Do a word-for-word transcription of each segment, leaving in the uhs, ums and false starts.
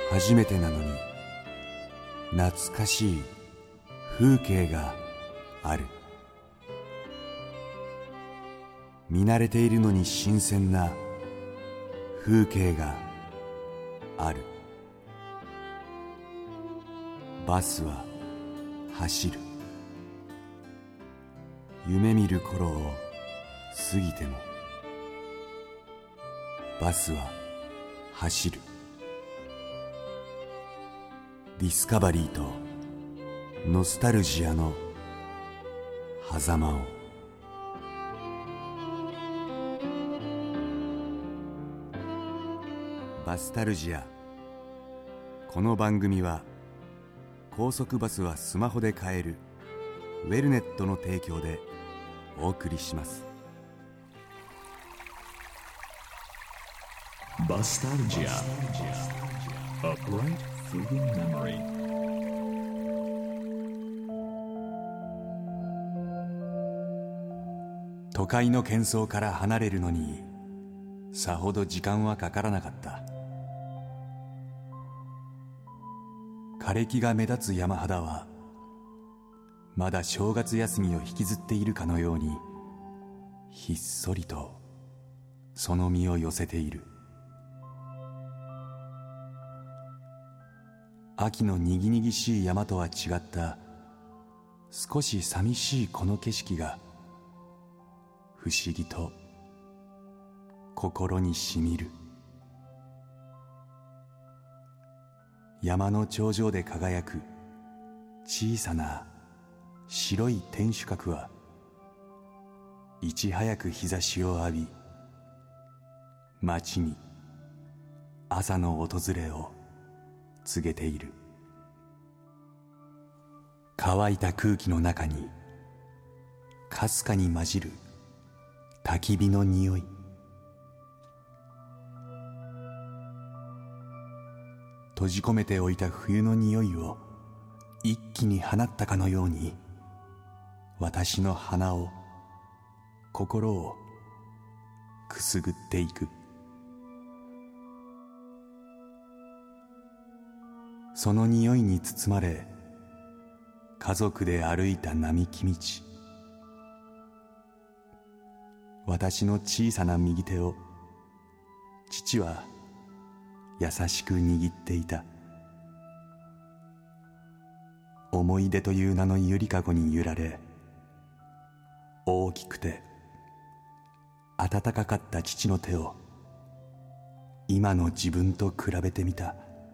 初めてなのに懐かしい風景がある。見慣れているのに新鮮な風景がある。バスは走る。夢見る頃を過ぎてもバスは走る。ディスカバリーとノスタルジアの狭間を。バスタルジア。この番組は高速バスはスマホで買えるウェルネットの提供でお送りします。 バスタルジア A bright fleeting memory。 都会の喧騒から離れるのにさほど時間はかからなかった。枯れ木が目立つ山肌はまだ正月休みを引きずっているかのようにひっそりとその身を寄せている。秋のにぎにぎしい山とは違った少し寂しいこの景色が不思議と心にしみる。山の頂上で輝く小さな白い天守閣はいち早く日差しを浴び、街に朝の訪れを告げている。乾いた空気の中にかすかに混じる焚き火の匂い。閉じ込めておいた冬の匂いを一気に放ったかのように、私の鼻を心をくすぐっていく。その匂いに包まれ家族で歩いた並木道。私の小さな右手を父は優しく握っていた。思い出という名のゆりかごに揺られ、大きくて温かかった父の手を今の自分と比べてみた。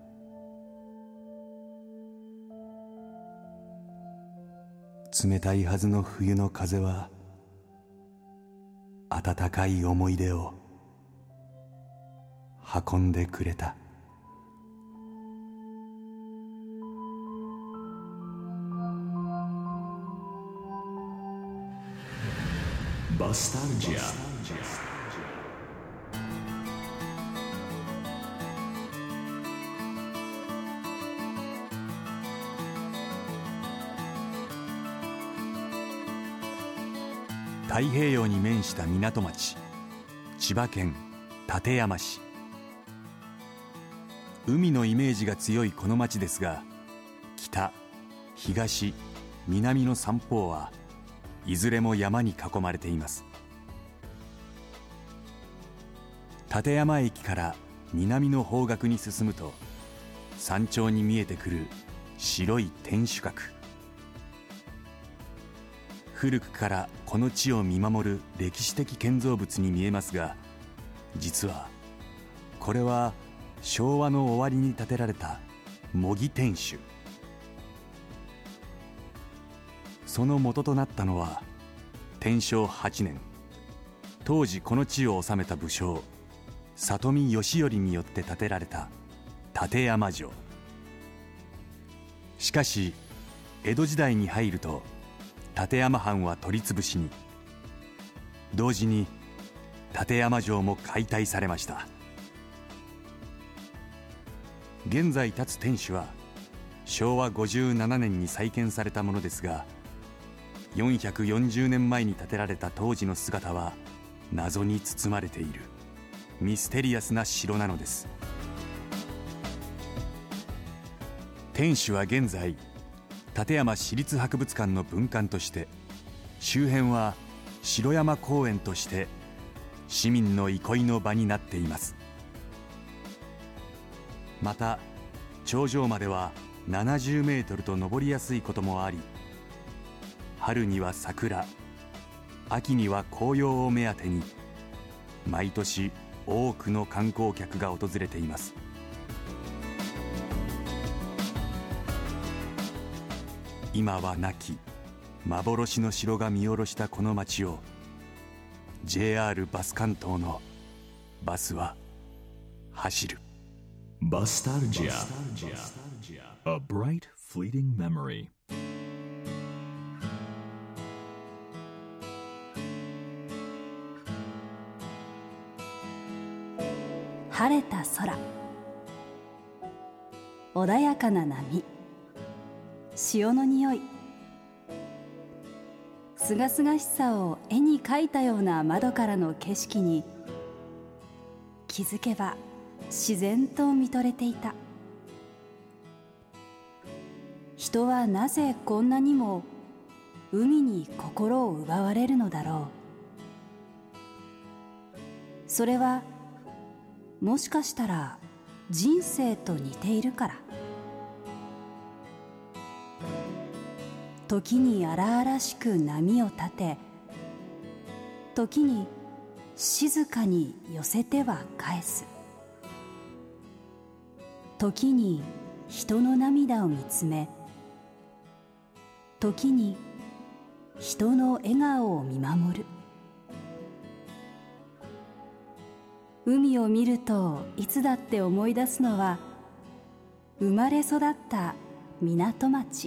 冷たいはずの冬の風は温かい思い出を運んでくれた。 バスタルジア。 太平洋に面した港町、千葉県館山市。海のイメージが強いこの町ですが、北、東、南の三方はいずれも山に囲まれています。館山駅から南の方角に進むと山頂に見えてくる白い天守閣。古くからこの地を見守る歴史的建造物に見えますが、実はこれは昭和の終わりに建てられた模擬天守。その元となったのは天正はちねん、当時この地を治めた武将里見義頼によって建てられた館山城。しかし江戸時代に入ると館山藩は取り潰しに、同時に館山城も解体されました。現在建つ天守はしょうわごじゅうななねんに再建されたものですが、よんひゃくよんじゅうねんまえに建てられた当時の姿は謎に包まれているミステリアスな城なのです。 天守は現在館山市立博物館の分館として、周辺は城山公園として市民の憩いの場になっています。また頂上まではななじゅうメートルと登りやすいこともあり、春には桜、秋には紅葉を目当てに毎年多くの観光客が訪れています。今は亡き幻の城が見下ろしたこの街を ジェイアール バス関東のバスは走る。 Bastardia, a bright fleeting memory. 晴れた空、穏やかな波、潮の匂い、すがすがしさを絵に描いたような窓からの景色に気づけば自然と見とれていた。人はなぜこんなにも海に心を奪われるのだろう。それはもしかしたら人生と似ているから。時に荒々しく波を立て、時に静かに寄せては返す。時に人の涙を見つめ、時に人の笑顔を見守る。海を見るといつだって思い出すのは、生まれ育った港町。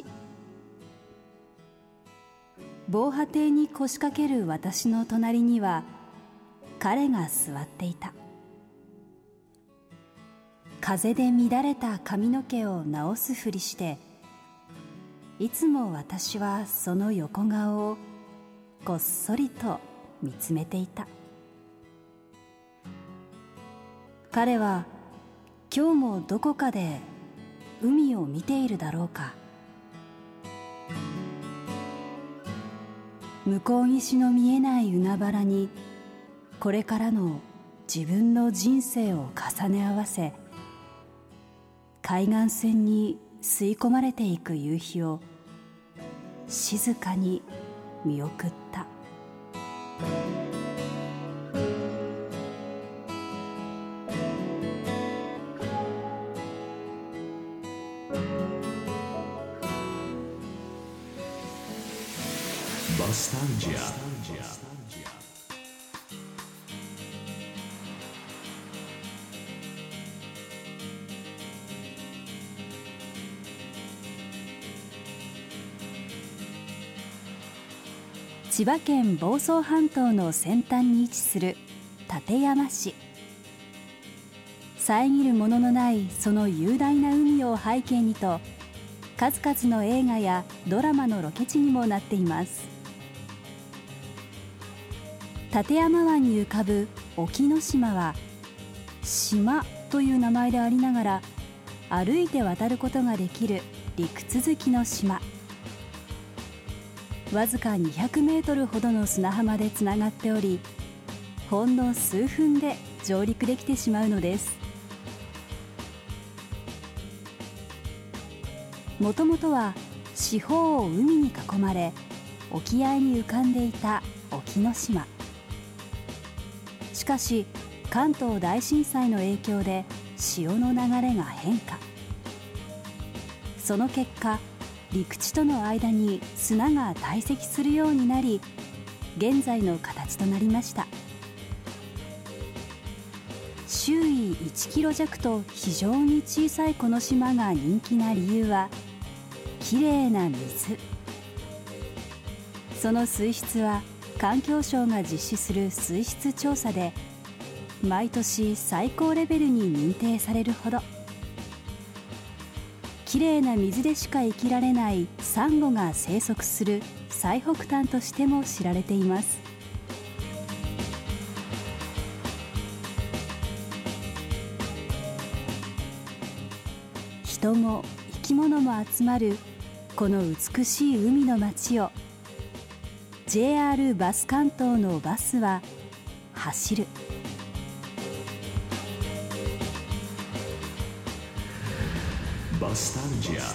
防波堤に腰掛ける私の隣には彼が座っていた。風で乱れた髪の毛を直すふりして、いつも私はその横顔をこっそりと見つめていた。彼は今日もどこかで海を見ているだろうか。向こう岸の見えない海原にこれからの自分の人生を重ね合わせ、海岸線に吸い込まれていく夕日を静かに見送った。 Bastardia. 千葉県房総半島の先端に位置する館山市。遮るもののないその雄大な海を背景にと、数々の映画やドラマのロケ地にもなっています。館山湾に浮かぶ沖ノ島は、島という名前でありながら歩いて渡ることができる陸続きの島。わずかにひゃくメートルほどの砂浜でつながっており、ほんの数分で上陸できてしまうのです。もともとは四方を海に囲まれ、沖合に浮かんでいた沖ノ島。しかし関東大震災の影響で潮の流れが変化。その結果、陸地との間に砂が堆積するようになり、現在の形となりました。周囲いちキロ弱と非常に小さいこの島が人気な理由は、きれいな水。その水質は環境省が実施する水質調査で毎年最高レベルに認定されるほど。きれいな水でしか生きられないサンゴが生息する最北端としても知られています。人も生き物も集まるこの美しい海の街を ジェイアール バス関東のバスは走る。 バスタルジア。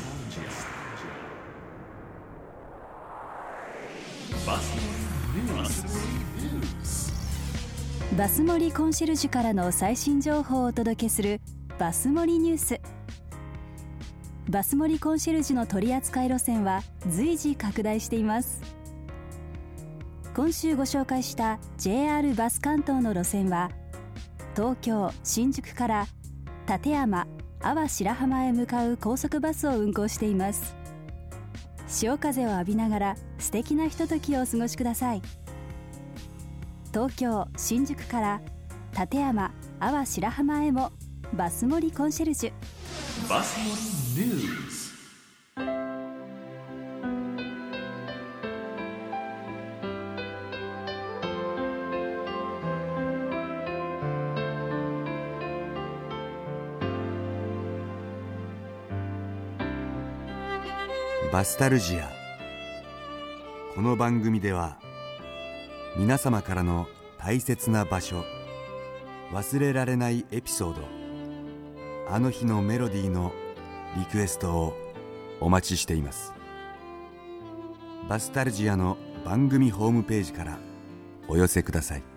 バスニュース。 バス盛りコンシェルジュからの最新情報をお届けするバス盛りニュース。バス盛りコンシェルジュの取扱い路線は随時拡大しています。今週ご紹介した ジェイアール バス関東の路線は、東京新宿から館山阿波白浜へ向かう高速バスを運行しています。潮風を浴びながら素敵なひとときをお過ごしください。東京新宿から館山阿波白浜へもバス盛りコンシェルジュ。 バス盛りニュース。 バスタルジア。この番組では皆様からの大切な場所、忘れられないエピソード、あの日のメロディーのリクエストをお待ちしています。バスタルジアの番組ホームページからお寄せください。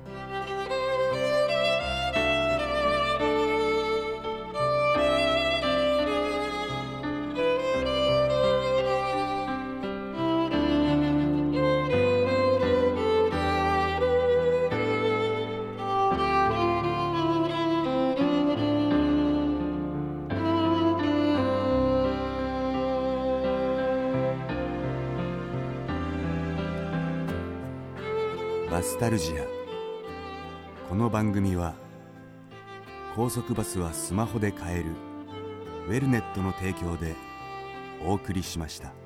バスタルジア。この番組は高速バスはスマホで買えるウェルネットの提供でお送りしました。